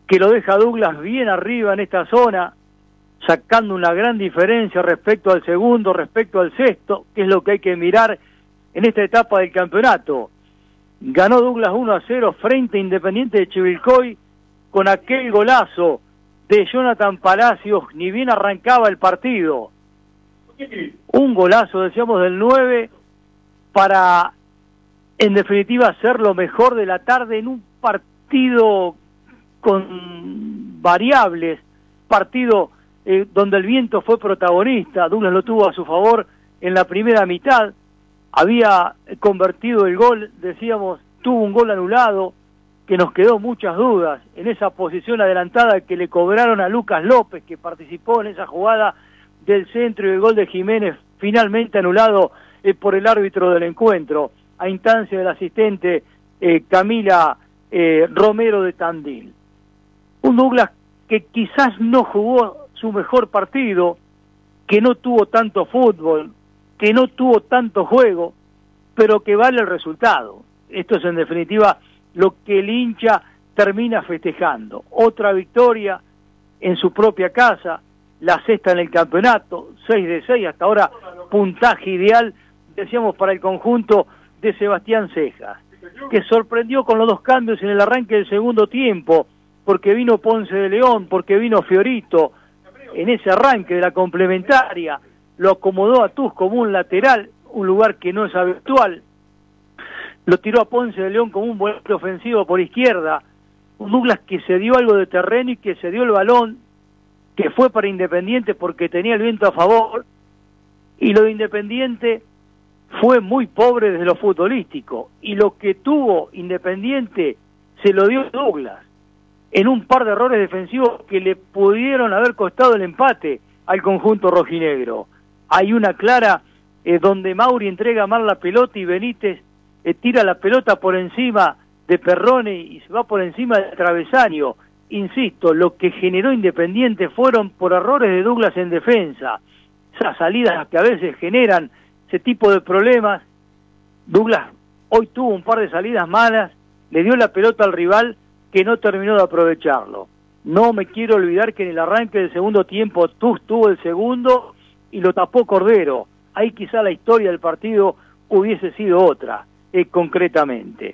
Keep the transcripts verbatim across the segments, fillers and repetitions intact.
que lo deja Douglas bien arriba en esta zona, sacando una gran diferencia respecto al segundo, respecto al sexto, que es lo que hay que mirar en esta etapa del campeonato. Ganó Douglas uno a cero frente a Independiente de Chivilcoy con aquel golazo de Jonathan Palacios, ni bien arrancaba el partido. Un golazo, decíamos, del nueve para, en definitiva, ser lo mejor de la tarde en un partido con variables, partido eh, donde el viento fue protagonista. Douglas lo tuvo a su favor en la primera mitad, había convertido el gol, decíamos, tuvo un gol anulado, que nos quedó muchas dudas en esa posición adelantada que le cobraron a Lucas López, que participó en esa jugada del centro, y el gol de Jiménez finalmente anulado eh, por el árbitro del encuentro, a instancia del asistente eh, Camila eh, Romero de Tandil. Un Douglas que quizás no jugó su mejor partido, que no tuvo tanto fútbol, que no tuvo tanto juego, pero que vale el resultado. Esto es en definitiva lo que el hincha termina festejando. Otra victoria en su propia casa, la sexta en el campeonato, seis de seis, hasta ahora puntaje ideal, decíamos, para el conjunto de Sebastián Cejas, que sorprendió con los dos cambios en el arranque del segundo tiempo, porque vino Ponce de León, porque vino Fiorito, en ese arranque de la complementaria, lo acomodó a Tuz como un lateral, un lugar que no es habitual, lo tiró a Ponce de León como un volante ofensivo por izquierda, un Douglas que se dio algo de terreno y que se dio el balón, que fue para Independiente porque tenía el viento a favor, y lo de Independiente fue muy pobre desde lo futbolístico, y lo que tuvo Independiente se lo dio Douglas, en un par de errores defensivos que le pudieron haber costado el empate al conjunto rojinegro. Hay una clara eh, donde Mauri entrega mal la pelota y Benítez eh, tira la pelota por encima de Perrone y se va por encima del travesaño. Insisto, lo que generó Independiente fueron por errores de Douglas en defensa. Esas salidas que a veces generan ese tipo de problemas. Douglas hoy tuvo un par de salidas malas, le dio la pelota al rival que no terminó de aprovecharlo. No me quiero olvidar que en el arranque del segundo tiempo Tuz tuvo el segundo y lo tapó Cordero. Ahí quizá la historia del partido hubiese sido otra, eh, concretamente.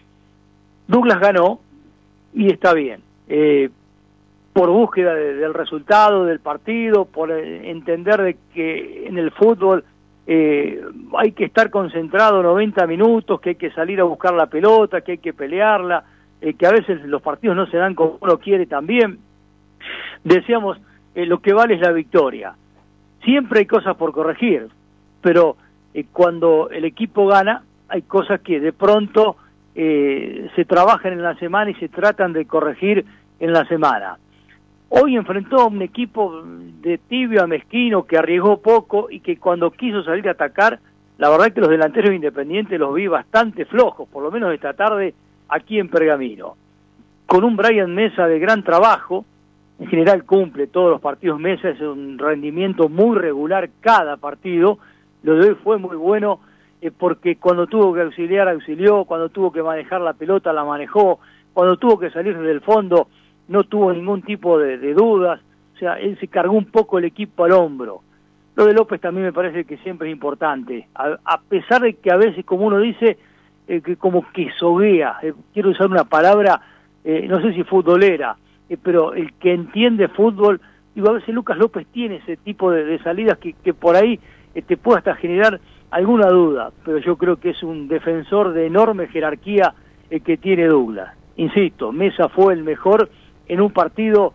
Douglas ganó y está bien, eh, por búsqueda de, del resultado del partido, por eh, entender de que en el fútbol eh, hay que estar concentrado noventa minutos, que hay que salir a buscar la pelota, que hay que pelearla, eh, que a veces los partidos no se dan como uno quiere también. Decíamos, eh, lo que vale es la victoria. Siempre hay cosas por corregir, pero eh, cuando el equipo gana, hay cosas que de pronto eh, se trabajan en la semana y se tratan de corregir en la semana. Hoy enfrentó a un equipo de tibio a mezquino que arriesgó poco y que cuando quiso salir a atacar, la verdad es que los delanteros independientes los vi bastante flojos, por lo menos esta tarde aquí en Pergamino. Con un Brian Mesa de gran trabajo, en general cumple todos los partidos Mesa, es un rendimiento muy regular cada partido. Lo de hoy fue muy bueno eh, porque cuando tuvo que auxiliar, auxilió, cuando tuvo que manejar la pelota, la manejó, cuando tuvo que salir desde el fondo, no tuvo ningún tipo de, de dudas. O sea, él se cargó un poco el equipo al hombro. Lo de López también me parece que siempre es importante, a, a pesar de que a veces, como uno dice, eh, que como que soguea, eh, quiero usar una palabra, eh, no sé si futbolera, eh, pero el que entiende fútbol, digo, a veces Lucas López tiene ese tipo de, de salidas que, que por ahí eh, te puede hasta generar alguna duda, pero yo creo que es un defensor de enorme jerarquía eh, que tiene Douglas. Insisto, Mesa fue el mejor en un partido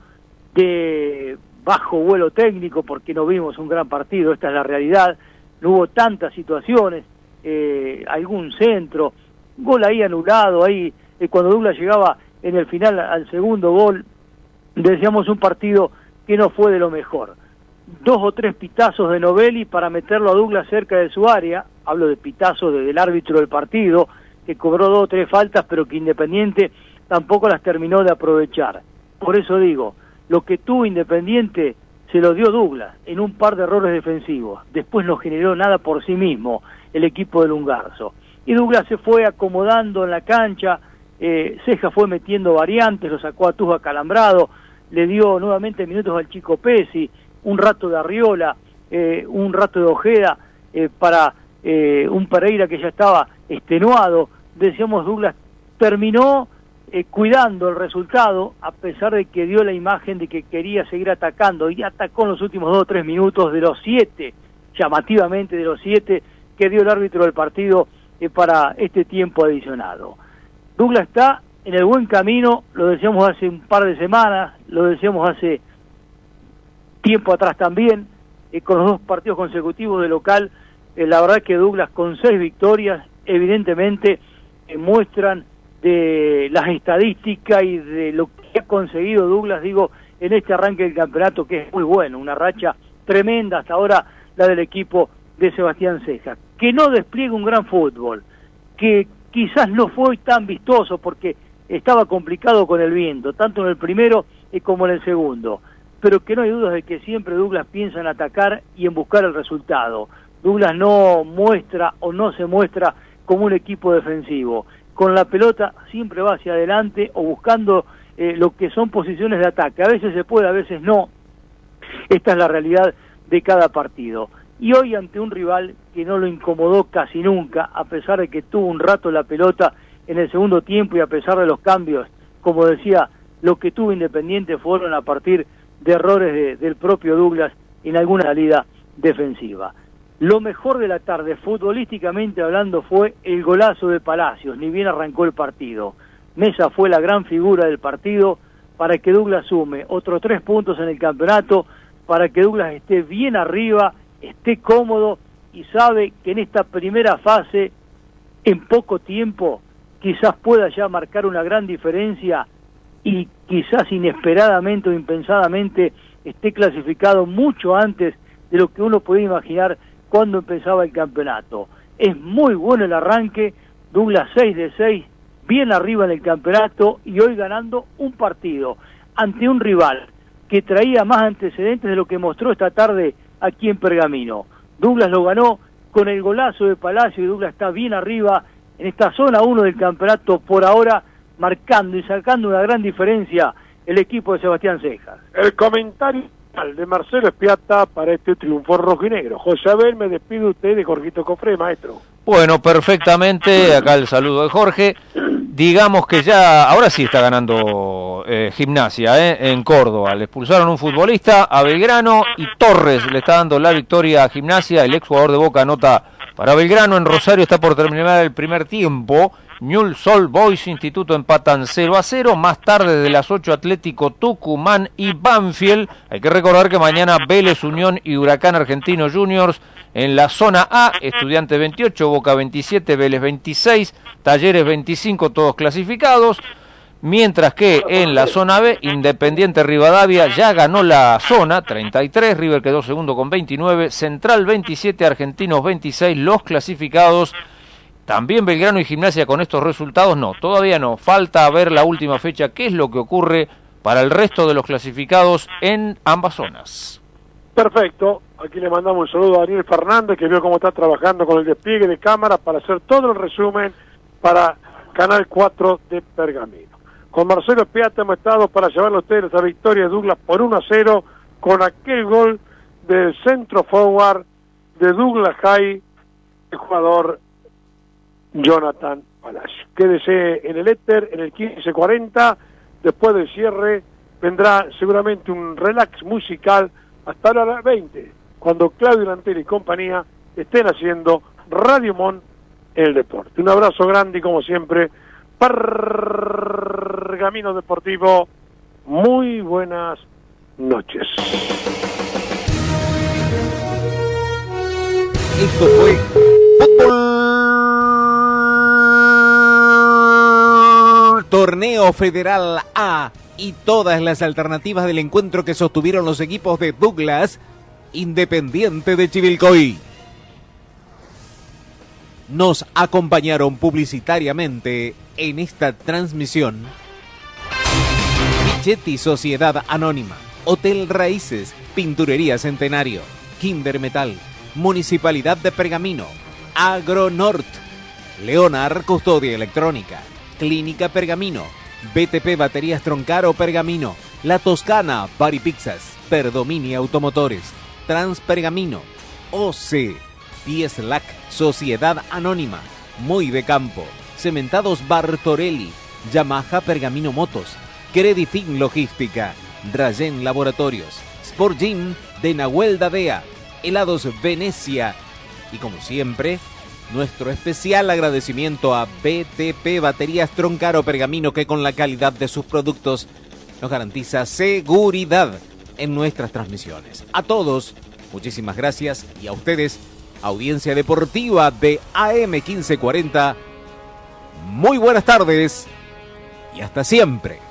de bajo vuelo técnico, porque no vimos un gran partido, esta es la realidad, no hubo tantas situaciones, eh, algún centro, gol ahí anulado, ahí eh, cuando Douglas llegaba en el final al segundo gol, decíamos un partido que no fue de lo mejor. Dos o tres pitazos de Novelli para meterlo a Douglas cerca de su área, hablo de pitazos de, del árbitro del partido, que cobró dos o tres faltas, pero que Independiente tampoco las terminó de aprovechar. Por eso digo, lo que tuvo Independiente se lo dio Douglas en un par de errores defensivos. Después no generó nada por sí mismo el equipo del Ungarzo. Y Douglas se fue acomodando en la cancha, eh, Ceja fue metiendo variantes, lo sacó a Tuja calambrado, le dio nuevamente minutos al Chico Pesi, un rato de Arriola, eh, un rato de Ojeda, eh, para eh, un Pereira que ya estaba extenuado. Decíamos, Douglas terminó eh, cuidando el resultado, a pesar de que dio la imagen de que quería seguir atacando, y atacó en los últimos dos o tres minutos de los siete, llamativamente de los siete, que dio el árbitro del partido eh, para este tiempo adicionado. Douglas está en el buen camino, lo decíamos hace un par de semanas, lo decíamos hace tiempo atrás también, eh, con los dos partidos consecutivos de local. Eh, la verdad que Douglas con seis victorias, evidentemente eh, muestran de las estadísticas y de lo que ha conseguido Douglas, digo, en este arranque del campeonato, que es muy bueno, una racha tremenda hasta ahora la del equipo de Sebastián Ceja, que no despliega un gran fútbol, que quizás no fue tan vistoso porque estaba complicado con el viento, tanto en el primero eh, como en el segundo, pero que no hay dudas de que siempre Douglas piensa en atacar y en buscar el resultado. Douglas no muestra o no se muestra como un equipo defensivo. Con la pelota siempre va hacia adelante o buscando eh, lo que son posiciones de ataque. A veces se puede, a veces no. Esta es la realidad de cada partido. Y hoy ante un rival que no lo incomodó casi nunca, a pesar de que tuvo un rato la pelota en el segundo tiempo y a pesar de los cambios, como decía, lo que tuvo Independiente fueron a partir de errores de, del propio Douglas en alguna salida defensiva. Lo mejor de la tarde, futbolísticamente hablando, fue el golazo de Palacios, ni bien arrancó el partido. Mesa fue la gran figura del partido para que Douglas sume otros tres puntos en el campeonato, para que Douglas esté bien arriba, esté cómodo y sabe que en esta primera fase, en poco tiempo, quizás pueda ya marcar una gran diferencia y quizás inesperadamente o impensadamente esté clasificado mucho antes de lo que uno podía imaginar cuando empezaba el campeonato. Es muy bueno el arranque, Douglas seis de seis, bien arriba en el campeonato y hoy ganando un partido ante un rival que traía más antecedentes de lo que mostró esta tarde aquí en Pergamino. Douglas lo ganó con el golazo de Palacio y Douglas está bien arriba en esta zona uno del campeonato por ahora, marcando y sacando una gran diferencia el equipo de Sebastián Cejas. El comentario de Marcelo Espiata para este triunfo rojinegro. José Abel, me despido usted de Jorgito Cofré, maestro. Bueno, perfectamente, acá el saludo de Jorge. Digamos que ya, ahora sí está ganando eh, Gimnasia eh, en Córdoba. Le expulsaron un futbolista a Belgrano y Torres le está dando la victoria a Gimnasia. El exjugador de Boca anota para Belgrano. En Rosario está por terminar el primer tiempo. Newell's Old Boys Instituto empatan cero a cero. Más tarde de las ocho Atlético Tucumán y Banfield. Hay que recordar que mañana Vélez, Unión y Huracán Argentino Juniors en la zona A. Estudiantes veintiocho, Boca veintisiete, Vélez veintiséis, Talleres veinticinco, todos clasificados. Mientras que en la zona B, Independiente Rivadavia ya ganó la zona, treinta y tres, River quedó segundo con veintinueve, Central veintisiete, Argentinos veintiséis, los clasificados. También Belgrano y Gimnasia con estos resultados, no, todavía no, falta ver la última fecha, qué es lo que ocurre para el resto de los clasificados en ambas zonas. Perfecto, aquí le mandamos un saludo a Daniel Fernández, que vio cómo está trabajando con el despliegue de cámaras para hacer todo el resumen para Canal cuatro de Pergamino. Con Marcelo Espiata hemos estado para llevarle a ustedes la victoria de Douglas por uno a cero, con aquel gol del centro forward de Douglas High, el jugador Jonathan Palacio. Quédese en el éter, en el quince cuarenta, después del cierre vendrá seguramente un relax musical hasta la hora veinte, cuando Claudio Lantel y compañía estén haciendo Radio Mon en el deporte. Un abrazo grande y como siempre, Pergamino Deportivo, muy buenas noches. Esto fue Torneo Federal A y todas las alternativas del encuentro que sostuvieron los equipos de Douglas, Independiente de Chivilcoy. Nos acompañaron publicitariamente en esta transmisión Michetti Sociedad Anónima, Hotel Raíces, Pinturería Centenario, Kinder Metal, Municipalidad de Pergamino, Agronort, Leonar Custodia Electrónica, Clínica Pergamino, B T P Baterías Troncaro Pergamino, La Toscana, Bari Pizzas, Perdomini Automotores, Transpergamino, O C, Pieslac, Sociedad Anónima, Muy de Campo, Cementados Bartorelli, Yamaha Pergamino Motos, Credifin Logística, Drayen Laboratorios, Sport Gym de Nahuel Dadea, Helados Venecia y como siempre, nuestro especial agradecimiento a B T P Baterías Troncaro Pergamino, que con la calidad de sus productos nos garantiza seguridad en nuestras transmisiones. A todos, muchísimas gracias, y a ustedes, audiencia deportiva de A M quince cuarenta, muy buenas tardes y hasta siempre.